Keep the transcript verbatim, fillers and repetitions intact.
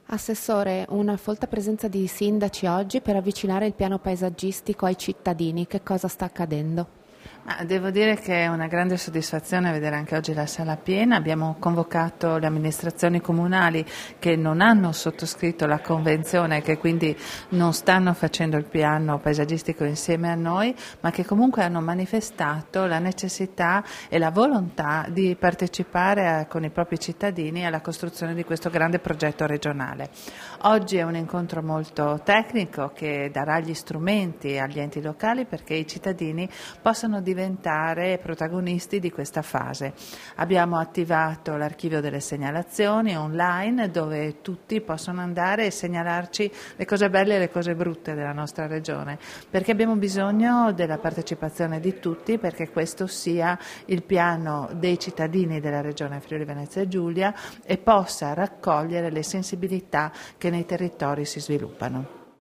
Assessore, una folta presenza di sindaci oggi per avvicinare il piano paesaggistico ai cittadini. Che cosa sta accadendo? Ma devo dire che è una grande soddisfazione vedere anche oggi la sala piena. Abbiamo convocato le amministrazioni comunali che non hanno sottoscritto la convenzione, che quindi non stanno facendo il piano paesaggistico insieme a noi, ma che comunque hanno manifestato la necessità e la volontà di partecipare a, con i propri cittadini alla costruzione di questo grande progetto regionale. Oggi è un incontro molto tecnico che darà gli strumenti agli enti locali perché i cittadini possano diventare protagonisti di questa fase. Abbiamo attivato l'archivio delle segnalazioni online dove tutti possono andare e segnalarci le cose belle e le cose brutte della nostra regione, perché abbiamo bisogno della partecipazione di tutti perché questo sia il piano dei cittadini della regione Friuli Venezia Giulia e possa raccogliere le sensibilità che nei territori si sviluppano.